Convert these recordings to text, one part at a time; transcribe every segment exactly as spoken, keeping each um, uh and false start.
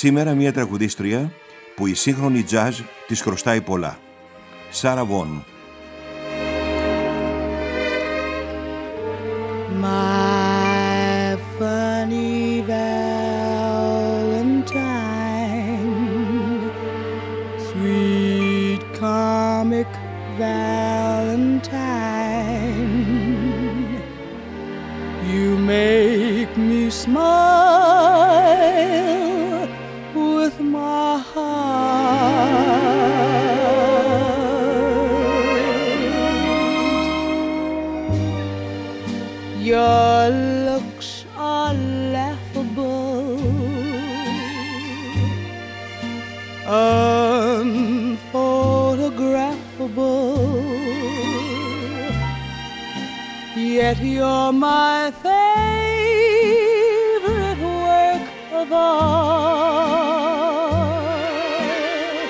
Σήμερα μια τραγουδίστρια που η σύγχρονη jazz της χρωστάει πολλά. Sarah Vaughan. My funny Valentine, sweet comic Valentine, you make me smile with my heart. Your looks are laughable, unphotographable, yet you're my favorite work of art.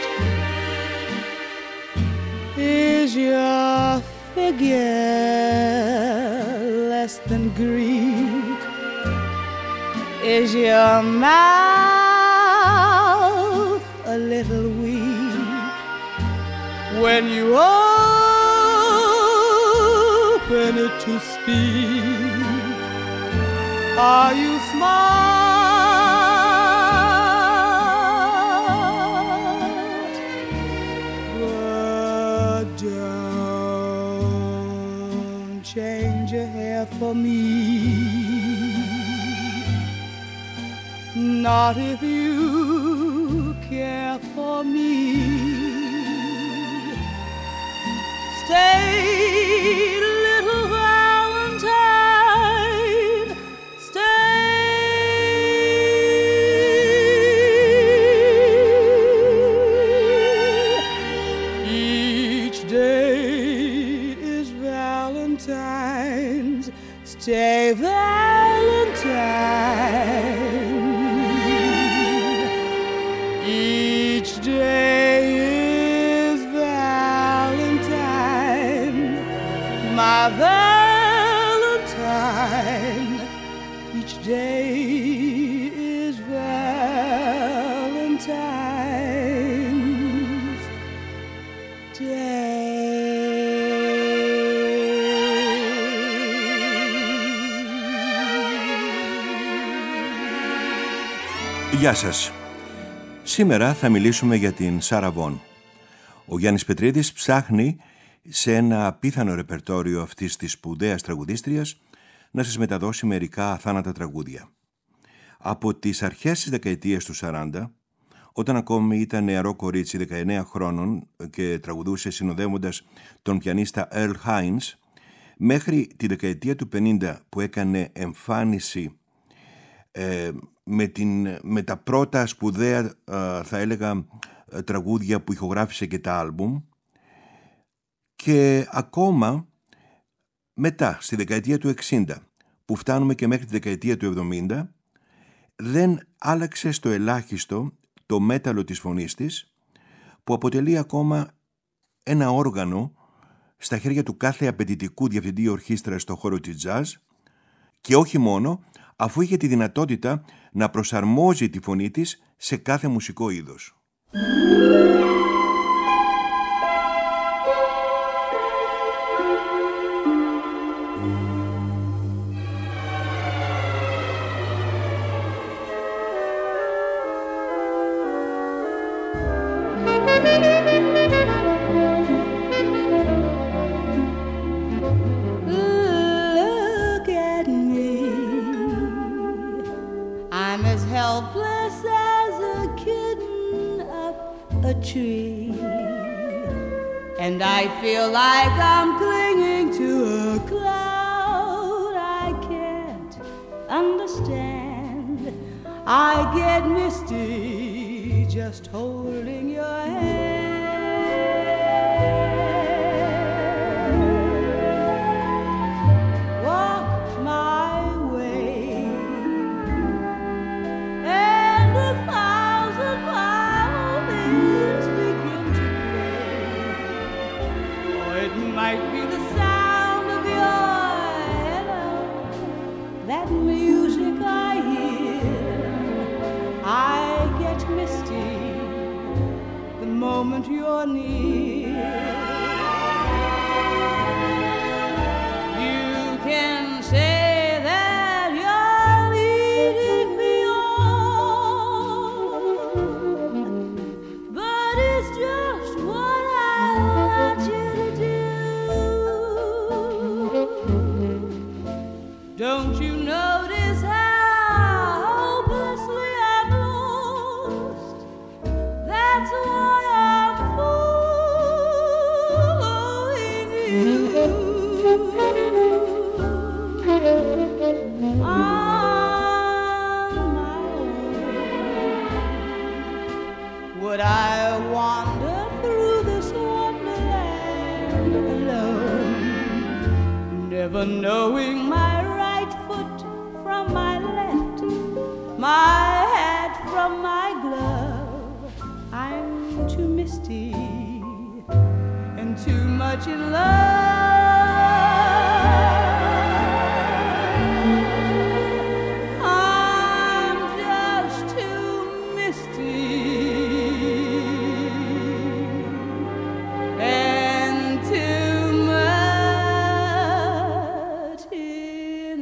Is your figure less than Greek? Is your mouth a little weak when you open it to speak? Are you smart? But don't change your hair for me, not if you care for me. Stay, little Valentine, stay. Each day is Valentine's. Stay, Valentine. Each day is Valentine, my Valentine. Each day is Valentine's Day. Γεια σας. Σήμερα θα μιλήσουμε για την Sarah Vaughan. Ο Γιάννης Πετρίδης ψάχνει σε ένα απίθανο ρεπερτόριο αυτής της σπουδαίας τραγουδίστριας να σας μεταδώσει μερικά αθάνατα τραγούδια. Από τις αρχές της δεκαετίας του σαράντα, όταν ακόμη ήταν νεαρό κορίτσι δεκαεννέα χρόνων και τραγουδούσε συνοδεύοντας τον πιανίστα Earl Hines, μέχρι τη δεκαετία του πενήντα που έκανε εμφάνιση ε, με, την, με τα πρώτα σπουδαία, ε, θα έλεγα, τραγούδια που ηχογράφησε και τα άλμπουμ, και ακόμα μετά στη δεκαετία του εξήντα που φτάνουμε και μέχρι τη δεκαετία του εβδομήντα, δεν άλλαξε στο ελάχιστο το μέταλλο της φωνής της, που αποτελεί ακόμα ένα όργανο στα χέρια του κάθε απαιτητικού διευθυντή ορχήστρας στο χώρο της jazz, και όχι μόνο, αφού είχε τη δυνατότητα να προσαρμόζει τη φωνή της σε κάθε μουσικό είδος. And I feel like I'm clinging to a cloud I can't understand. I get misty just holding your hand. Walk my way and a thousand violins begin to play. It might be the sound of your hello, that music I hear. I get moment you're near. You can say that you're leading me on, but it's just what I want you to do. Don't you notice how hopelessly I'm lost? That's why I'm fooling you. On my own, would I wander through this wonderland alone, never knowing my right foot from my left, my hat from my glove? I'm too misty and too much in love. I'm just too misty and too much in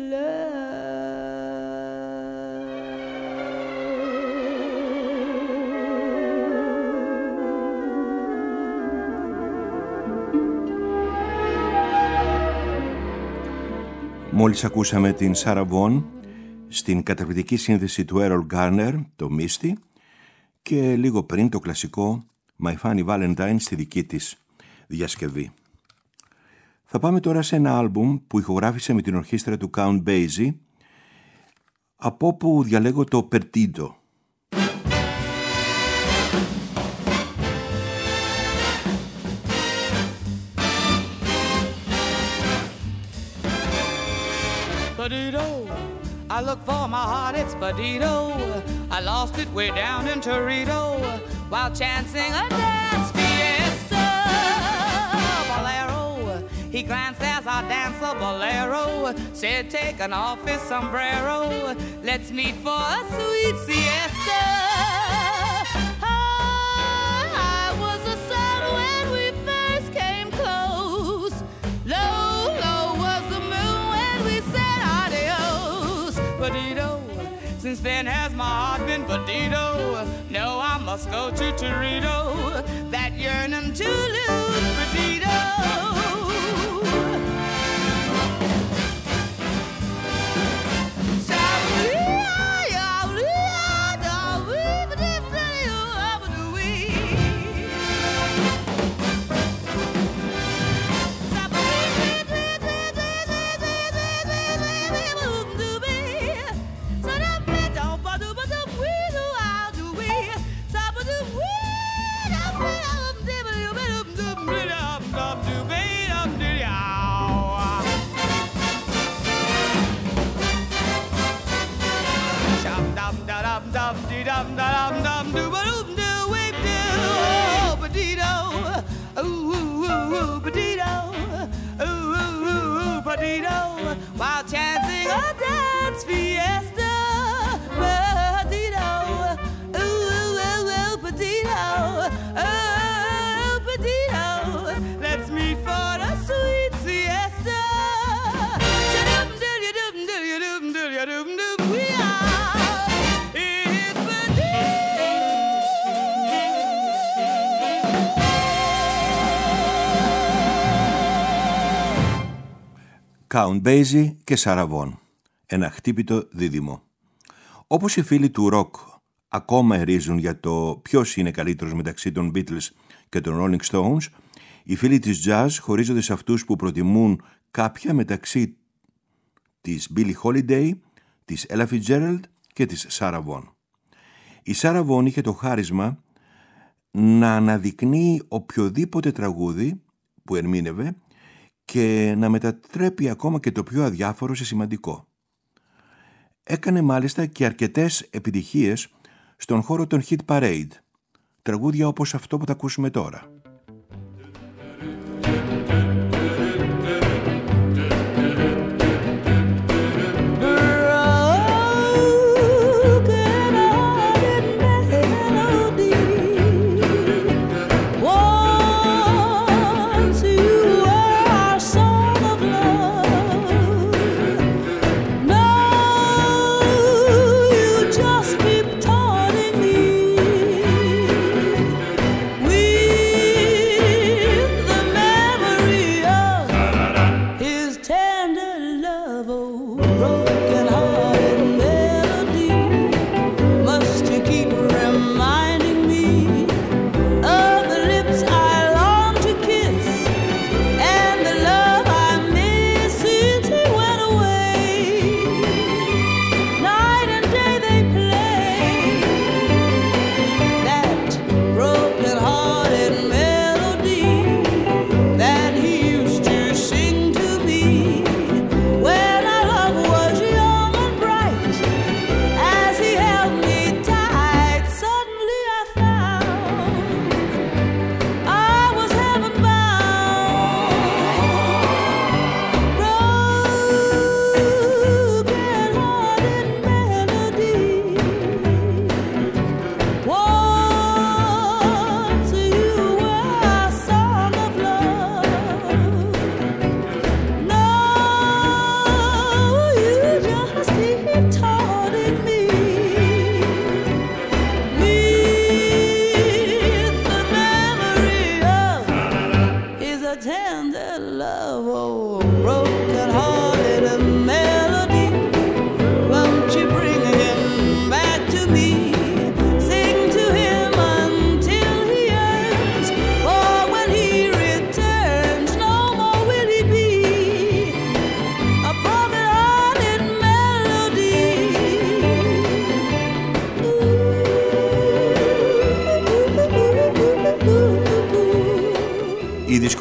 Μόλις ακούσαμε την Sarah Vaughan στην καταπληκτική σύνθεση του Errol Garner, το Misty, και λίγο πριν το κλασικό My Funny Valentine στη δική της διασκευή. Θα πάμε τώρα σε ένα άλμπουμ που ηχογράφησε με την ορχήστρα του Count Basie, από όπου διαλέγω το Perdido. Perdido, I look for my heart, it's Perdido. I lost it way down in Torito while chancing a dance fiesta. Bolero, he glanced as I danced a bolero, said taking off his sombrero, let's meet for a sweet siesta. I was a son when we first came close. Low, low was the moon when we said adios. Perdido, since then has my heart been perdido. No, I must go to Torito, that yearning to lose Perdido. Dum dum dum do ba doom do weep do oh Perdido ooh ooh ooh ooh Perdido ooh ooh ooh ooh Perdido while chancing a dance fiesta Perdido ooh ooh ooh ooh Perdido oh Perdido let's meet for the sweet siesta dum dum dum dum dum dum dum we are. Count Basie και Sarah Vaughan, ένα χτύπητο δίδυμο. Όπως οι φίλοι του ροκ ακόμα ερίζουν για το ποιος είναι καλύτερος μεταξύ των Beatles και των Rolling Stones, οι φίλοι της jazz χωρίζονται σε αυτούς που προτιμούν κάποια μεταξύ της Billie Holiday, της Ella Fitzgerald και της Sarah Vaughan. Η Sarah Vaughan είχε το χάρισμα να αναδεικνύει οποιοδήποτε τραγούδι που ερμήνευε και να μετατρέπει ακόμα και το πιο αδιάφορο σε σημαντικό. Έκανε μάλιστα και αρκετές επιτυχίες στον χώρο των hit parade, τραγούδια όπως αυτό που θα ακούσουμε τώρα.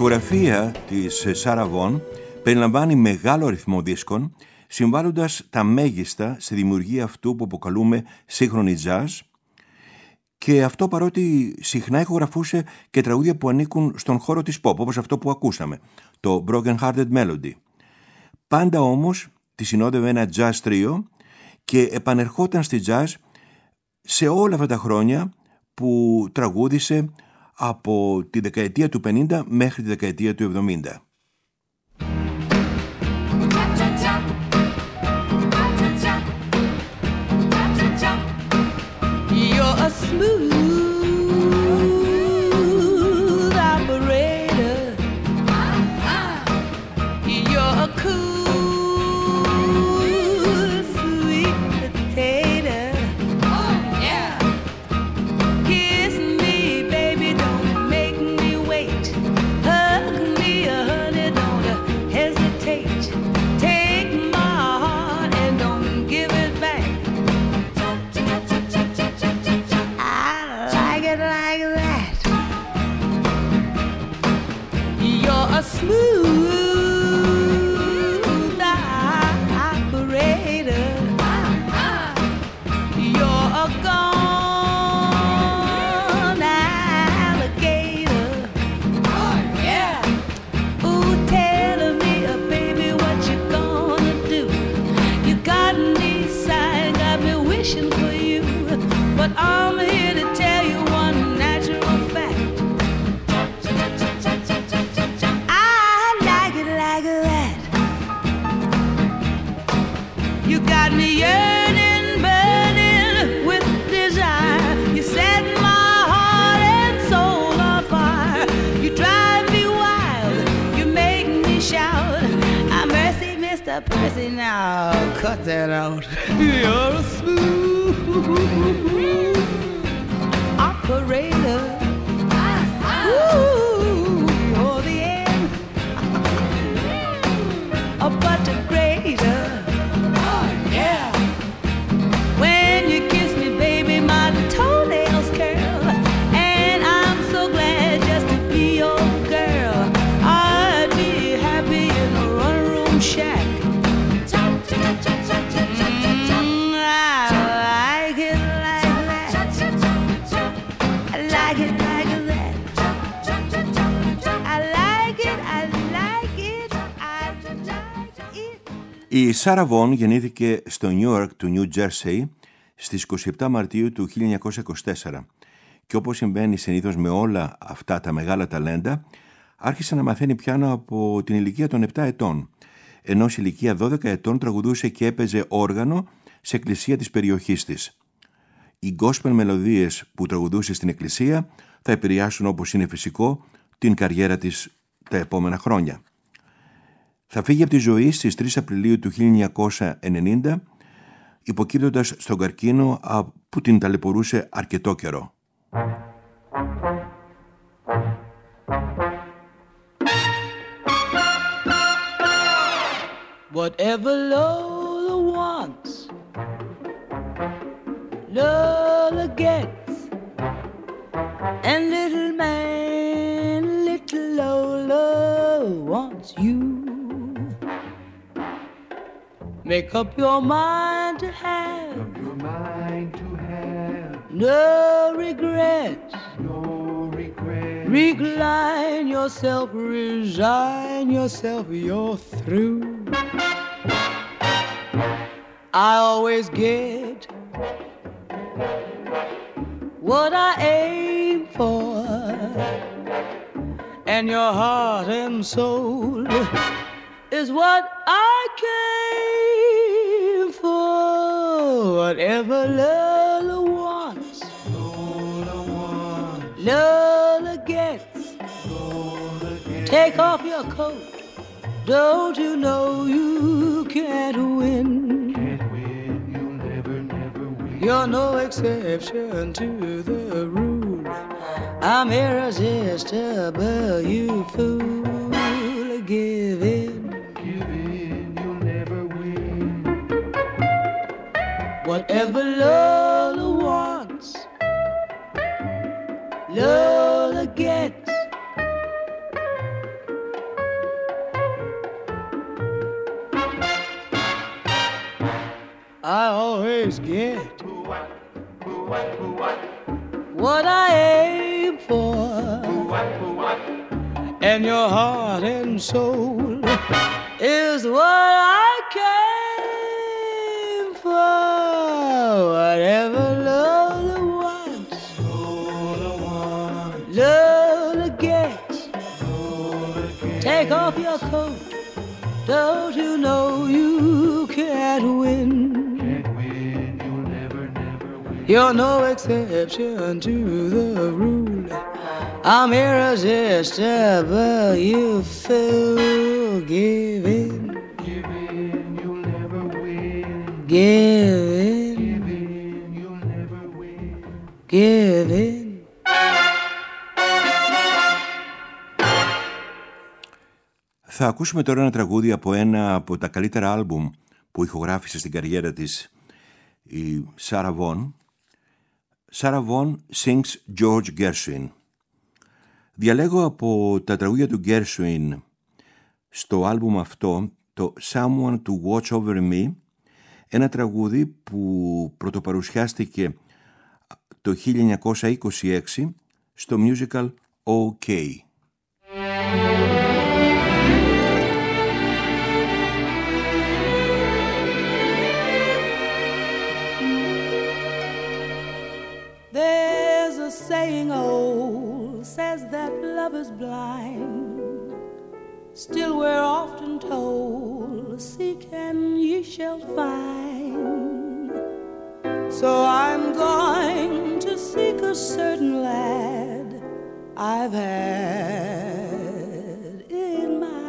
δισκογραφία της Sarah Vaughan περιλαμβάνει μεγάλο αριθμό δίσκων, συμβάλλοντας τα μέγιστα στη δημιουργία αυτού που αποκαλούμε σύγχρονη jazz, και αυτό παρότι συχνά ηχογραφούσε και τραγούδια που ανήκουν στον χώρο της pop, όπως αυτό που ακούσαμε, το Broken Hearted Melody. Πάντα όμως τη συνόδευε ένα jazz τρίο και επανερχόταν στη jazz σε όλα αυτά τα χρόνια που τραγούδισε από τη δεκαετία του πενήντα μέχρι τη δεκαετία του εβδομήντα. You're a smooth operator. You're a cool, sweet potato. Oh, yeah. Kiss me, baby, don't make me wait. Hug me, honey, don't hesitate. Take my heart and don't give it back. Like that. You're a smooth operator. You're a gone alligator. Oh, yeah. Ooh, tell me, uh, baby, what you gonna do? You got me sighing, got me wishing for you. But I'm here to tell you one natural fact. I like it like that. You got me yearning, burning with desire. You set my heart and soul on fire. You drive me wild, you make me shout. Ah, mercy, Mister Percy, now cut that out. You're a smooth operator. Ooh, you're the end, a butter grater. Oh, yeah. When you kiss me, baby, my toenails curl, and I'm so glad just to be your girl. I'd be happy in a one-room shack. Η Sarah Vaughan γεννήθηκε στο Newark του New Jersey στις είκοσι επτά Μαρτίου του χίλια εννιακόσια είκοσι τέσσερα και όπως συμβαίνει συνήθως με όλα αυτά τα μεγάλα ταλέντα, άρχισε να μαθαίνει πιάνο από την ηλικία των επτά ετών, ενώ σε ηλικία δώδεκα ετών τραγουδούσε και έπαιζε όργανο σε εκκλησία της περιοχής της. Οι gospel μελωδίες που τραγουδούσε στην εκκλησία θα επηρεάσουν, όπως είναι φυσικό, την καριέρα της τα επόμενα χρόνια. Θα φύγει από τη ζωή στις τρεις Απριλίου του χίλια εννιακόσια ενενήντα, υποκύπτοντας στον καρκίνο που την ταλαιπωρούσε αρκετό καιρό. Whatever Lola wants, Lola gets. And little man, little Lola wants you. Make up your mind to have, Make up your mind to have no regrets, no regrets. Recline yourself, resign yourself, you're through. I always get what I aim for, and your heart and soul is what I came for. Whatever Lola wants, Lola wants, Lola gets. Lola gets. Take off your coat, don't you know you can't win? Can't win, you'll never, never win. You're no exception to the rule. I'm irresistible, you fool. Give in. Give in, you'll never win. Whatever Lola wants, Lola gets. I always get what I aim for, and your heart and soul is what I came for. Whatever Lola wants, Lola gets. Take off your coat, don't you know you can't win? You're no exception to the rule. I'm irresistible, you fool. Give in. Give in, you'll never win. Give in. Give in, you'll never win. Give in. Θα ακούσουμε τώρα ένα τραγούδι από ένα από τα καλύτερα άλμπουμ που ηχογράφησε στην καριέρα της η Sarah Vaughan. Sarah Vaughan sings George Gershwin. Διαλέγω από τα τραγούδια του Gershwin στο άλμπουμ αυτό το Someone to Watch Over Me, ένα τραγούδι που πρωτοπαρουσιάστηκε το χίλια εννιακόσια είκοσι έξι στο musical OK. There's a saying old says that love is blind. Still we're often told, seek and ye shall find. So I'm going to seek a certain lad I've had in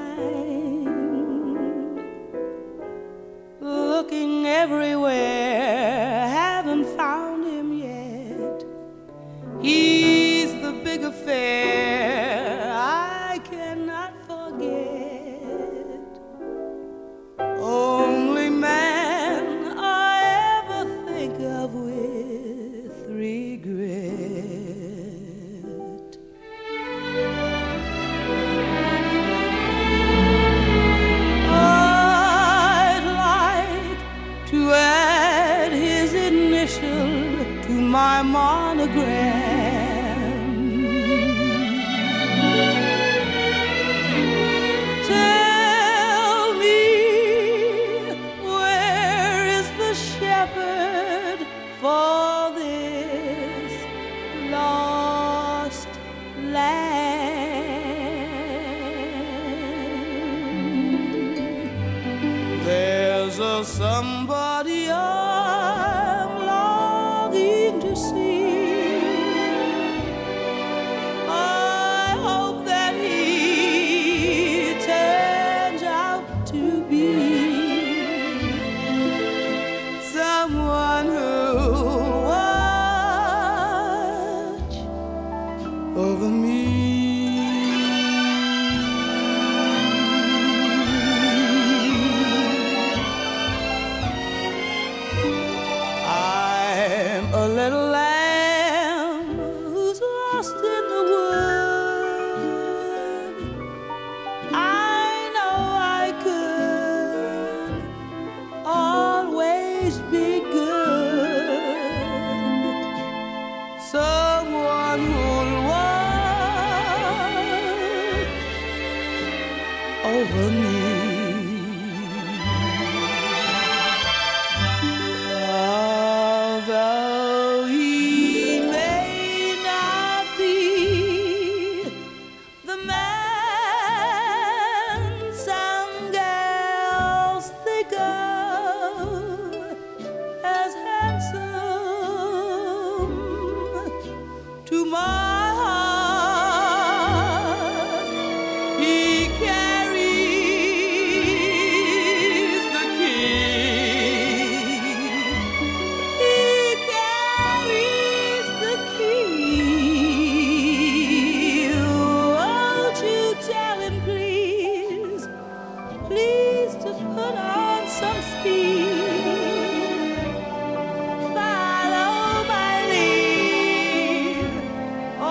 mind. Looking everywhere, haven't found him yet. He's the big affair I cannot forget. Only man I ever think of with regret. I'd like to add his initial to my monogram. Tell me, where is the shepherd for this lost land? There's a somebody I'm longing to see. I hope that he turns out to be someone who'll watch over me. I'm a little lamb who's lost in the wood. I know I could always be good. Someone who'll watch over me. Although he may not be the man some girls think of as handsome, to my heart he carries the key. He carries the key. Won't you tell him, please, please to put on some speed. Follow my lead,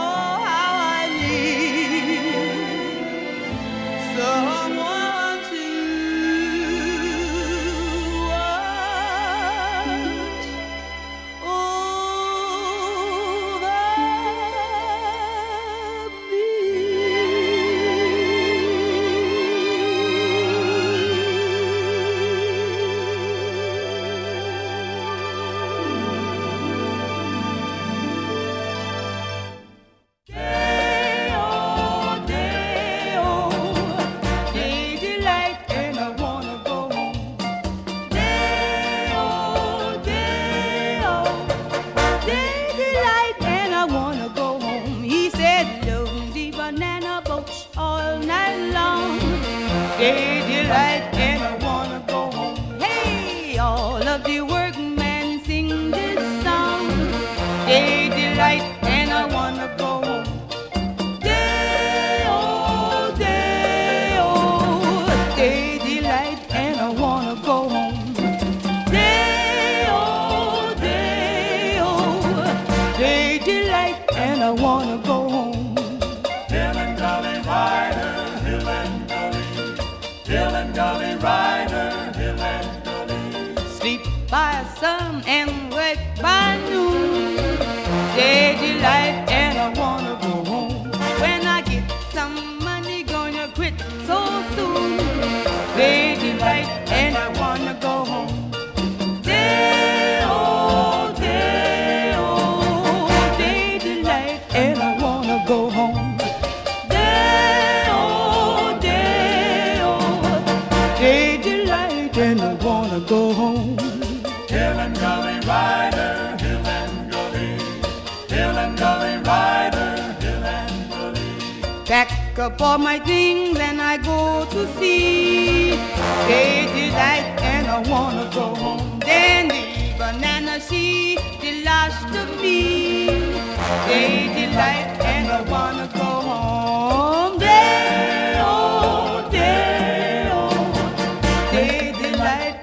and I wanna go home. Hill and gully rider, hill and gully, hill and gully rider, hill and gully. Sleep by sun and wake by noon. Day delight and I wanna go home. When I get some money, gonna quit so soon. Day delight and I wanna go home. Day oh day oh day delight and I wanna go home. Day oh day oh day delight and I wanna go home. Hill and gully rider, hill and gully, hill and gully rider, hill and gully. Pack up all my things and I go to sea. Day delight and I wanna go home. Then the banana she the last of me. Day delight and I wanna go home. Day oh day oh day delight